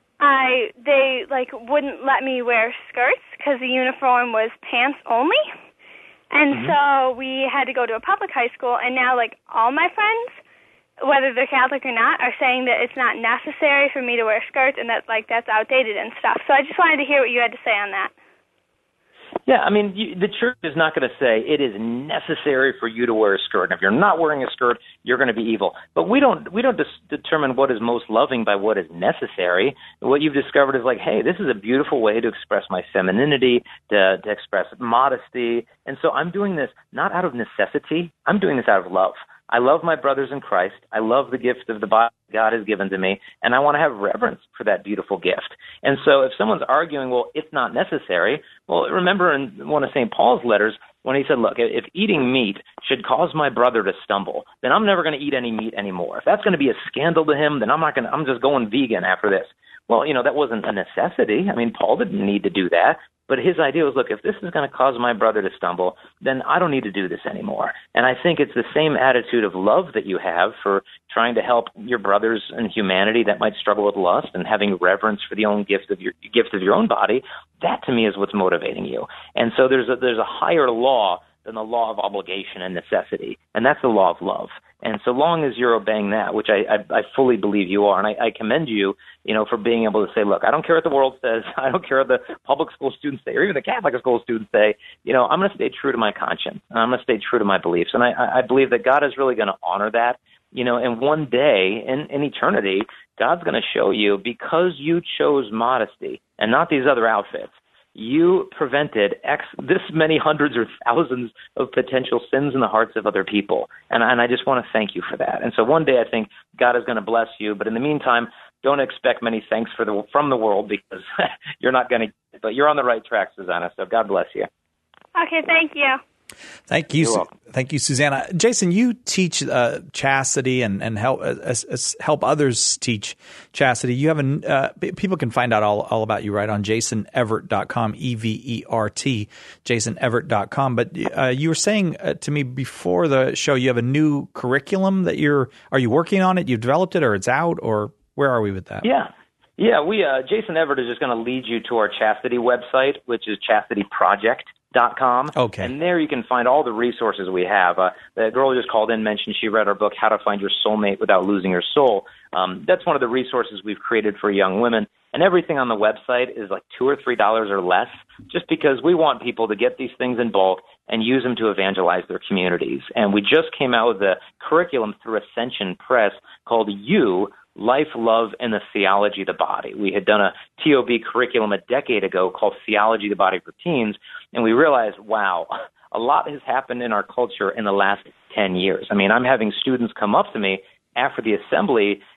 they wouldn't let me wear skirts because the uniform was pants only. And so we had to go to a public high school, and now all my friends, whether they're Catholic or not, are saying that it's not necessary for me to wear skirts and that that's outdated and stuff. So I just wanted to hear what you had to say on that. Yeah, I mean, the church is not going to say it is necessary for you to wear a skirt. And if you're not wearing a skirt, you're going to be evil. But we don't determine what is most loving by what is necessary. What you've discovered is hey, this is a beautiful way to express my femininity, to express modesty. And so I'm doing this not out of necessity. I'm doing this out of love. I love my brothers in Christ. I love the gift of the Bible God has given to me, and I want to have reverence for that beautiful gift. And so if someone's arguing, well, it's not necessary, well, remember in one of St. Paul's letters when he said, look, if eating meat should cause my brother to stumble, then I'm never going to eat any meat anymore. If that's going to be a scandal to him, then I'm just going vegan after this. Well, that wasn't a necessity. I mean, Paul didn't need to do that. But his idea was, look, if this is going to cause my brother to stumble, then I don't need to do this anymore. And I think it's the same attitude of love that you have for trying to help your brothers in humanity that might struggle with lust and having reverence for the own gift of your own body. That, to me, is what's motivating you. And so there's a higher law than the law of obligation and necessity, and that's the law of love. And so long as you're obeying that, which I fully believe you are, and I commend you, for being able to say, look, I don't care what the world says, I don't care what the public school students say, or even the Catholic school students say, I'm going to stay true to my conscience, and I'm going to stay true to my beliefs. And I believe that God is really going to honor that, and one day in eternity, God's going to show you, because you chose modesty and not these other outfits, you prevented this many hundreds or thousands of potential sins in the hearts of other people. And I just want to thank you for that. And so one day I think God is going to bless you. But in the meantime, don't expect many thanks from the world, because you're not going to. But you're on the right track, Susanna. So God bless you. Okay, thank you. Thank you. Thank you, Susanna. Jason, you teach chastity and help others teach chastity. You have people can find out all about you right on jasonevert.com, EVERT, jasonevert.com. But you were saying to me before the show, you have a new curriculum that are you working on it? You've developed it, or it's out, or where are we with that? Yeah. We Jason Evert is just going to lead you to our chastity website, which is chastityproject.com. Okay. And there you can find all the resources we have. The girl who just called in mentioned she read our book, How to Find Your Soulmate Without Losing Your Soul. That's one of the resources we've created for young women. And everything on the website is $2 or $3 or less, just because we want people to get these things in bulk and use them to evangelize their communities. And we just came out with a curriculum through Ascension Press called You, Life, Love, and the Theology of the Body. We had done a TOB curriculum a decade ago called Theology of the Body for Teens, and we realized, wow, a lot has happened in our culture in the last 10 years. I mean, I'm having students come up to me after the assembly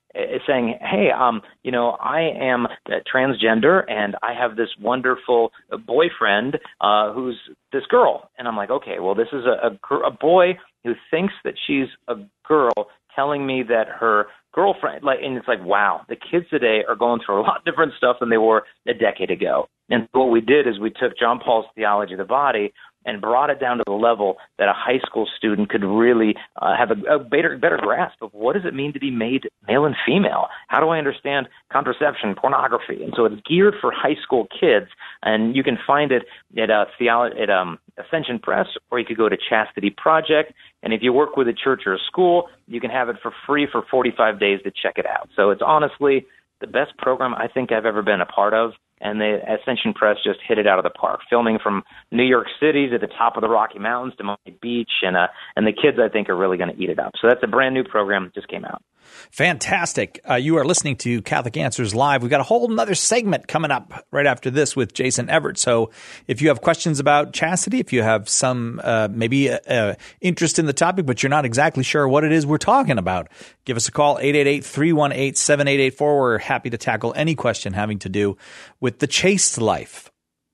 saying, hey, I am transgender and I have this wonderful boyfriend who's this girl. And I'm like, okay, well, this is a boy who thinks that she's a girl telling me that her girlfriend, and it's like, wow, the kids today are going through a lot different stuff than they were a decade ago. And what we did is we took John Paul's theology of the body and brought it down to the level that a high school student could really have a better grasp of what does it mean to be made male and female? How do I understand contraception, pornography? And so it's geared for high school kids, and you can find it at Ascension Press, or you could go to Chastity Project, and if you work with a church or a school, you can have it for free for 45 days to check it out. So it's honestly the best program I think I've ever been a part of. And the Ascension Press just hit it out of the park, filming from New York City to the top of the Rocky Mountains to Miami Beach, and the kids, I think, are really going to eat it up. So that's a brand new program that just came out. Fantastic. You are listening to Catholic Answers Live. We've got a whole nother segment coming up right after this with Jason Evert. So if you have questions about chastity, if you have some maybe interest in the topic, but you're not exactly sure what it is we're talking about, give us a call, 888-318-7884. We're happy to tackle any question having to do with the chaste life.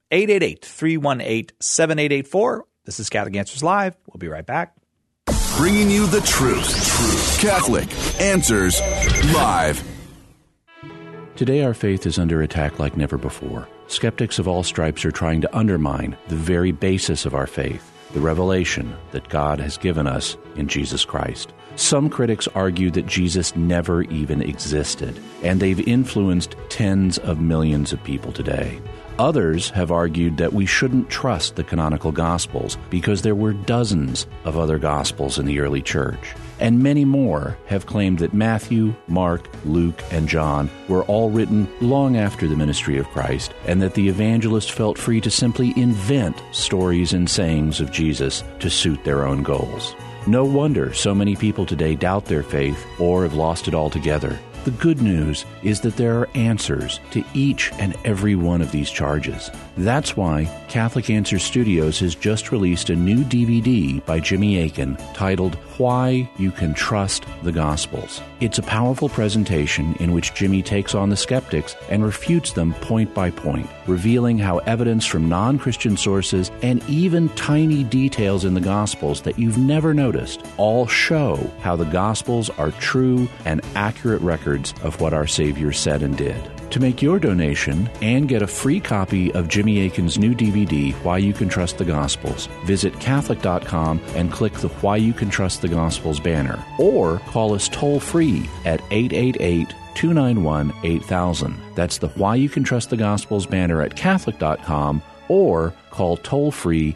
888-318-7884. This is Catholic Answers Live. We'll be right back. Bringing you the truth. Catholic Answers Live. Today our faith is under attack like never before. Skeptics of all stripes are trying to undermine the very basis of our faith, the revelation that God has given us in Jesus Christ. Some critics argue that Jesus never even existed, and they've influenced tens of millions of people today. Others have argued that we shouldn't trust the canonical Gospels because there were dozens of other Gospels in the early church. And many more have claimed that Matthew, Mark, Luke, and John were all written long after the ministry of Christ, and that the evangelist felt free to simply invent stories and sayings of Jesus to suit their own goals. No wonder so many people today doubt their faith or have lost it altogether. The good news is that there are answers to each and every one of these charges. That's why Catholic Answers Studios has just released a new DVD by Jimmy Akin titled Why You Can Trust the Gospels. It's a powerful presentation in which Jimmy takes on the skeptics and refutes them point by point, revealing how evidence from non-Christian sources and even tiny details in the Gospels that you've never noticed all show how the Gospels are true and accurate records of what our Savior said and did. To make your donation and get a free copy of Jimmy Akin's new DVD, Why You Can Trust the Gospels, visit Catholic.com and click the Why You Can Trust the Gospels banner, or call us toll-free at 888-291-8000. That's the Why You Can Trust the Gospels banner at Catholic.com, or call toll-free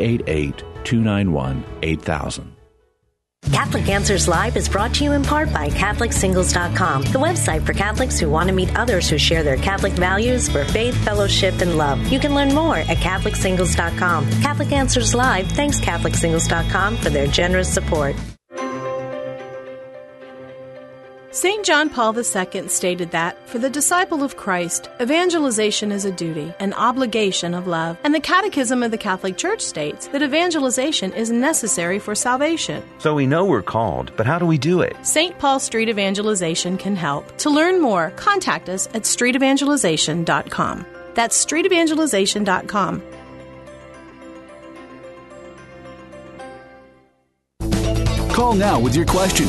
888-291-8000. Catholic Answers Live is brought to you in part by CatholicSingles.com, the website for Catholics who want to meet others who share their Catholic values for faith, fellowship, and love. You can learn more at CatholicSingles.com. Catholic Answers Live thanks CatholicSingles.com for their generous support. St. John Paul II stated that, for the disciple of Christ, evangelization is a duty, an obligation of love, and the Catechism of the Catholic Church states that evangelization is necessary for salvation. So we know we're called, but how do we do it? St. Paul Street Evangelization can help. To learn more, contact us at streetevangelization.com. That's streetevangelization.com. Call now with your question.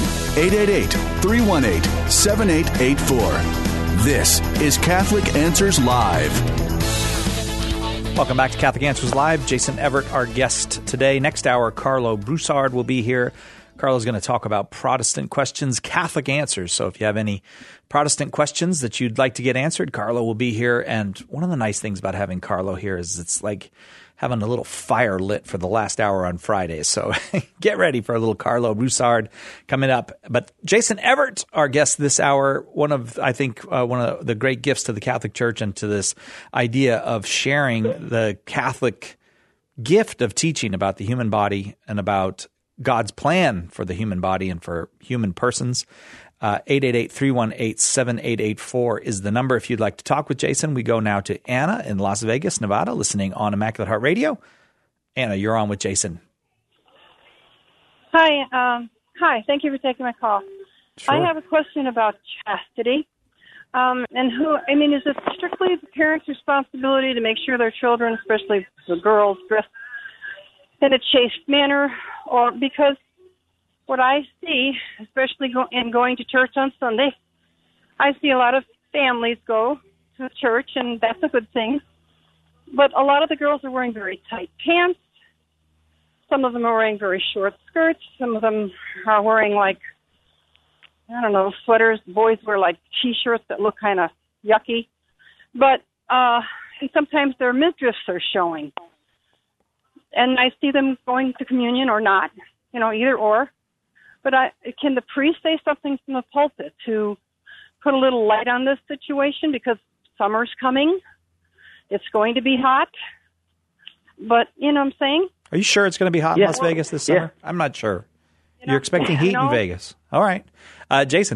888-318-7884. This is Catholic Answers Live. Welcome back to Catholic Answers Live. Jason Evert, our guest today. Next hour, Carlo Broussard will be here. Carlo's going to talk about Protestant questions, Catholic answers. So if you have any Protestant questions that you'd like to get answered, Carlo will be here. And one of the nice things about having Carlo here is it's like having a little fire lit for the last hour on Fridays. So get ready for a little Carlo Broussard coming up. But Jason Evert, our guest this hour, one of the great gifts to the Catholic Church and to this idea of sharing the Catholic gift of teaching about the human body and about God's plan for the human body and for human persons. 888-318-7884 is the number if you'd like to talk with Jason. We go now to Anna in Las Vegas, Nevada, listening on Immaculate Heart Radio. Anna, you're on with Jason. Hi. Thank you for taking my call. Sure. I have a question about chastity. Is it strictly the parents' responsibility to make sure their children, especially the girls, dress in a chaste manner? Or because what I see, especially going to church on Sunday, I see a lot of families go to church, and that's a good thing. But a lot of the girls are wearing very tight pants. Some of them are wearing very short skirts. Some of them are wearing, sweaters. Boys wear, T-shirts that look kind of yucky. But and sometimes their midriffs are showing. And I see them going to communion or not, either or. But can the priest say something from the pulpit to put a little light on this situation? Because summer's coming. It's going to be hot. But, you know what I'm saying? Are you sure it's going to be hot in Las Vegas this summer? I'm not sure. You're expecting heat in Vegas. All right. Jason.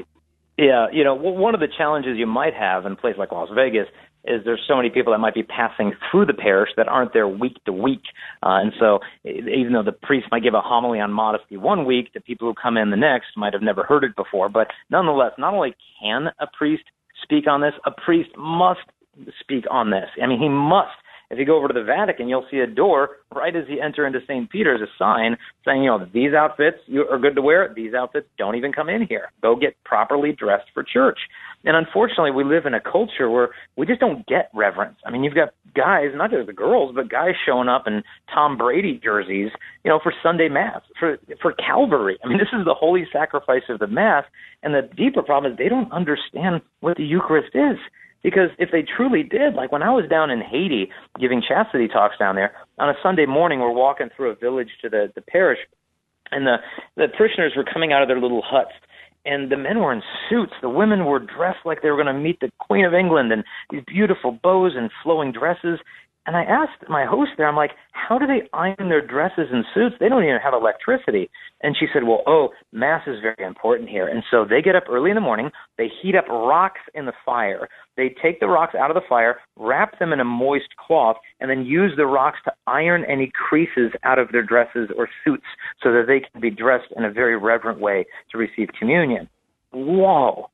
Yeah, one of the challenges you might have in a place like Las Vegas is there's so many people that might be passing through the parish that aren't there week to week. And so even though the priest might give a homily on modesty one week, the people who come in the next might have never heard it before. But nonetheless, not only can a priest speak on this, a priest must speak on this. I mean, he must. If you go over to the Vatican, you'll see a door right as you enter into St. Peter's, a sign saying, these outfits you are good to wear. These outfits don't even come in here. Go get properly dressed for church. And unfortunately, we live in a culture where we just don't get reverence. I mean, you've got guys, not just the girls, but guys showing up in Tom Brady jerseys, for Sunday Mass, for Calvary. I mean, this is the holy sacrifice of the Mass. And the deeper problem is they don't understand what the Eucharist is. Because if they truly did, like when I was down in Haiti giving chastity talks down there, on a Sunday morning we're walking through a village to the parish, and the parishioners were coming out of their little huts, and the men were in suits. The women were dressed like they were going to meet the Queen of England, and these beautiful bows and flowing dresses. And I asked my host there, I'm like, how do they iron their dresses and suits? They don't even have electricity. And she said, Mass is very important here. And so they get up early in the morning, they heat up rocks in the fire. They take the rocks out of the fire, wrap them in a moist cloth, and then use the rocks to iron any creases out of their dresses or suits so that they can be dressed in a very reverent way to receive communion. Whoa.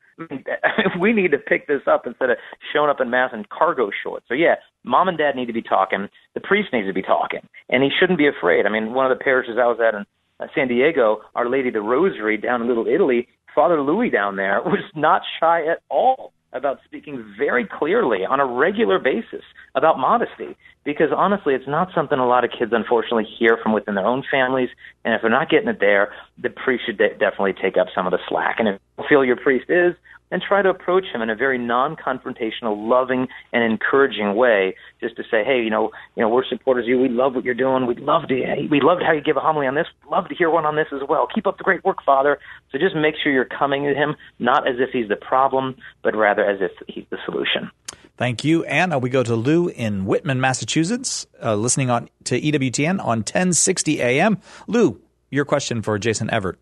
We need to pick this up instead of showing up in Mass in cargo shorts. So, mom and dad need to be talking. The priest needs to be talking. And he shouldn't be afraid. I mean, one of the parishes I was at in San Diego, Our Lady of the Rosary down in Little Italy, Father Louis down there was not shy at all about speaking very clearly on a regular basis about modesty. Because honestly, it's not something a lot of kids unfortunately hear from within their own families. And if they're not getting it there, the priest should definitely take up some of the slack. And if you feel your priest is, then try to approach him in a very non-confrontational, loving, and encouraging way, just to say, hey, we're supporters of you. We love what you're doing. We loved how you give a homily on this. Love to hear one on this as well. Keep up the great work, Father. So just make sure you're coming to him, not as if he's the problem, but rather as if he's the solution. Thank you. And we go to Lou in Whitman, Massachusetts, listening to EWTN on 1060 AM. Lou, your question for Jason Evert.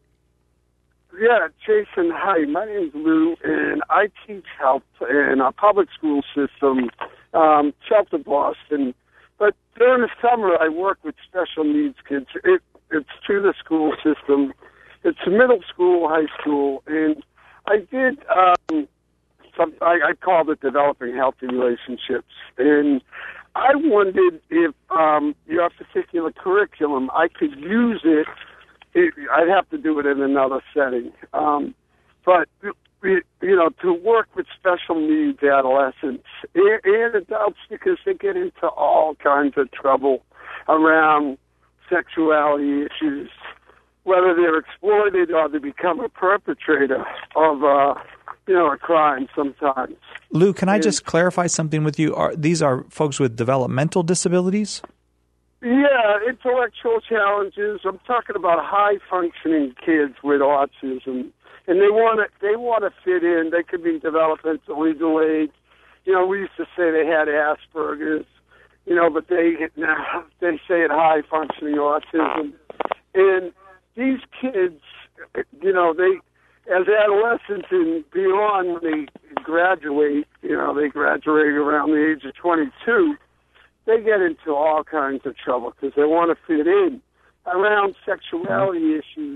Yeah, Jason, hi. My name is Lou, and I teach health in a public school system, south of Boston. But during the summer, I work with special needs kids. It's through the school system. It's middle school, high school, and I did I called it Developing Healthy Relationships. And I wondered if your particular curriculum, I could use it. I'd have to do it in another setting. But, to work with special needs adolescents and adults, because they get into all kinds of trouble around sexuality issues, whether they're exploited or they become a perpetrator of a crime sometimes. Lou, can I just clarify something with you? These are folks with developmental disabilities? Yeah, intellectual challenges. I'm talking about high-functioning kids with autism, and they want to fit in. They could be developmentally delayed. We used to say they had Asperger's, but they say it high-functioning autism. And these kids, they, as adolescents and beyond, when they graduate, they graduate around the age of 22. They get into all kinds of trouble because they want to fit in around sexuality issues.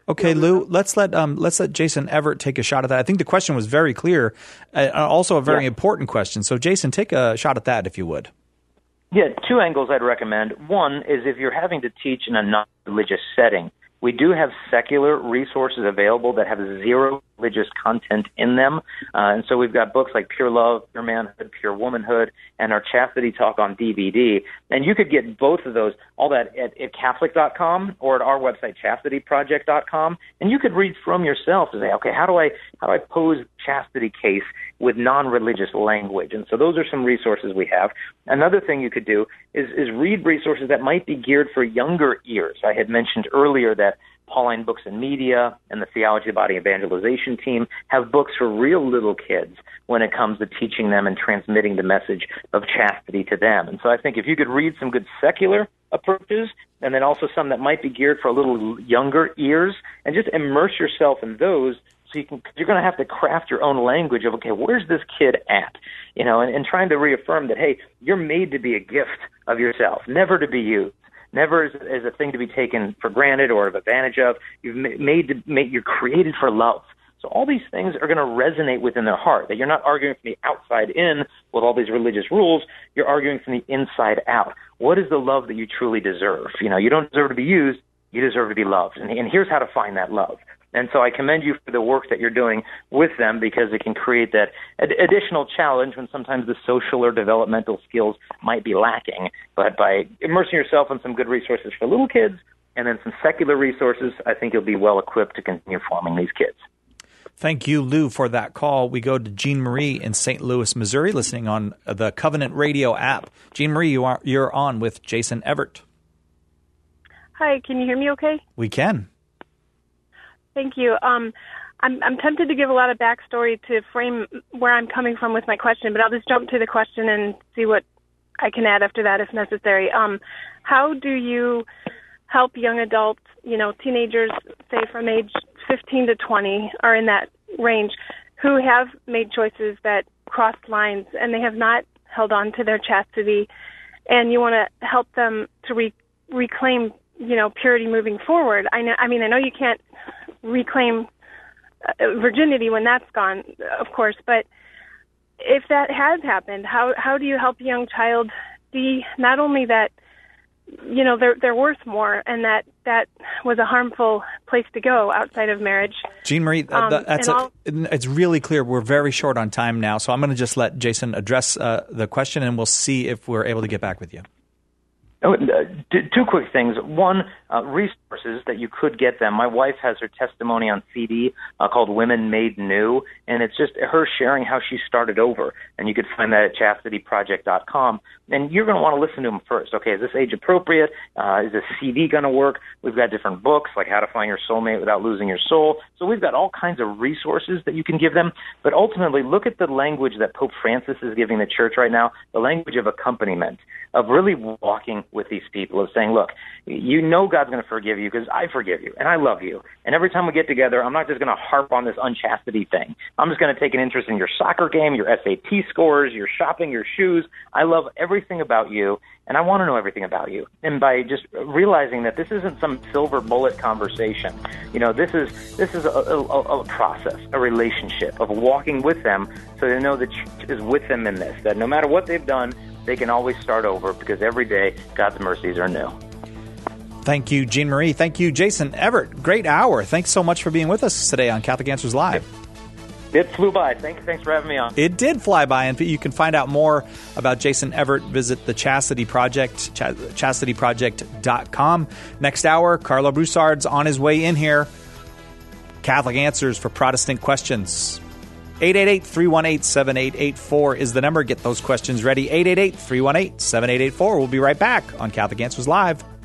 Okay, Lou, let's let Jason Everett take a shot at that. I think the question was very clear, also a very important question. So, Jason, take a shot at that if you would. Yeah, two angles I'd recommend. One is if you're having to teach in a non-religious setting, we do have secular resources available that have zero religious content in them. And so we've got books like Pure Love, Pure Manhood, Pure Womanhood, and our Chastity Talk on DVD. And you could get both of those, all that at Catholic.com or at our website, ChastityProject.com. And you could read from yourself to say, okay, how do I pose chastity case with non-religious language? And so those are some resources we have. Another thing you could do is read resources that might be geared for younger ears. I had mentioned earlier that Pauline Books and Media and the Theology of the Body Evangelization team have books for real little kids when it comes to teaching them and transmitting the message of chastity to them. And so I think if you could read some good secular approaches and then also some that might be geared for a little younger ears and just immerse yourself in those, so you're going to have to craft your own language of, okay, where's this kid at? And trying to reaffirm that, hey, you're made to be a gift of yourself, never to be used. Never as a thing to be taken for granted or of advantage of. You're created for love. So all these things are going to resonate within their heart, that you're not arguing from the outside in with all these religious rules. You're arguing from the inside out. What is the love that you truly deserve? You don't deserve to be used. You deserve to be loved. And here's how to find that love. And so I commend you for the work that you're doing with them, because it can create that additional challenge when sometimes the social or developmental skills might be lacking. But by immersing yourself in some good resources for little kids and then some secular resources, I think you'll be well equipped to continue forming these kids. Thank you, Lou, for that call. We go to Jean Marie in St. Louis, Missouri, listening on the Covenant Radio app. Jean Marie, you're on with Jason Everett. Hi, can you hear me okay? We can. Thank you. I'm tempted to give a lot of backstory to frame where I'm coming from with my question, but I'll just jump to the question and see what I can add after that if necessary. How do you help young adults, teenagers, say from age 15 to 20, are in that range, who have made choices that crossed lines and they have not held on to their chastity, and you want to help them to reclaim, purity moving forward? I know you can't reclaim virginity when that's gone, of course, but if that has happened, how do you help a young child see not only that they're worth more and that was a harmful place to go outside of marriage? Jean Marie, it's really clear. We're very short on time now, so I'm going to just let Jason address the question, and we'll see if we're able to get back with you. Two quick things. One, resources that you could get them. My wife has her testimony on CD called Women Made New, and it's just her sharing how she started over. And you could find that at ChastityProject.com. And you're going to want to listen to them first. Okay, is this age appropriate? Is this CD going to work? We've got different books like How to Find Your Soulmate Without Losing Your Soul. So we've got all kinds of resources that you can give them. But ultimately, look at the language that Pope Francis is giving the church right now, the language of accompaniment, of really walking with these people, of saying, look, God's going to forgive you because I forgive you and I love you. And every time we get together, I'm not just going to harp on this unchastity thing. I'm just going to take an interest in your soccer game, your SAT scores, your shopping, your shoes. I love everything about you, and I want to know everything about you. And by just realizing that this isn't some silver bullet conversation, this is a process, a relationship of walking with them, so they know the church is with them in this, that no matter what they've done, they can always start over, because every day God's mercies are new. Thank you, Jean Marie. Thank you, Jason Everett. Great hour. Thanks so much for being with us today on Catholic Answers Live. It flew by. Thanks for having me on. It did fly by, and you can find out more about Jason Everett. Visit the Chastity Project, ChastityProject.com. Next hour, Carlo Broussard's on his way in here. Catholic Answers for Protestant Questions. 888-318-7884 is the number. Get those questions ready. 888-318-7884. We'll be right back on Catholic Answers Live.